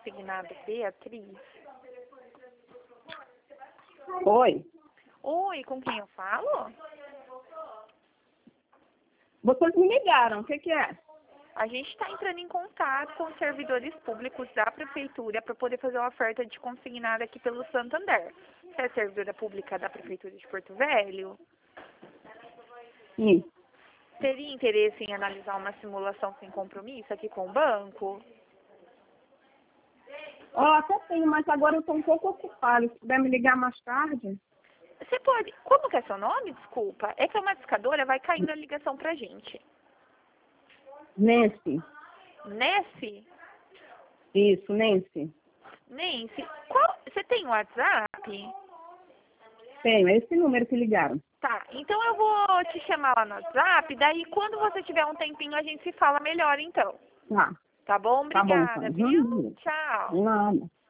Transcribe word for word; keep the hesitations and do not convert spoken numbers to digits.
consignado Beatriz? Oi. Oi, com quem eu falo? Vocês me ligaram, o que que é? A gente está entrando em contato com os servidores públicos da prefeitura para poder fazer uma oferta de consignado aqui pelo Santander. Você é servidora pública da prefeitura de Porto Velho? Sim. Teria interesse em analisar uma simulação sem compromisso aqui com o banco? Ó, até tenho, mas agora eu estou um pouco ocupada. Se puder me ligar mais tarde? Você pode... Como que é seu nome? Desculpa. É que é uma discadora, vai caindo a ligação pra gente. Nancy. Nancy? Isso, Nancy. Nancy, qual... você tem WhatsApp? Tenho, é esse número que ligaram. Tá, então eu vou te chamar lá no WhatsApp, daí quando você tiver um tempinho a gente se fala melhor então. Tá. Tá bom? Tá bom, Obrigada, então. viu? Uhum. Tchau. Nada.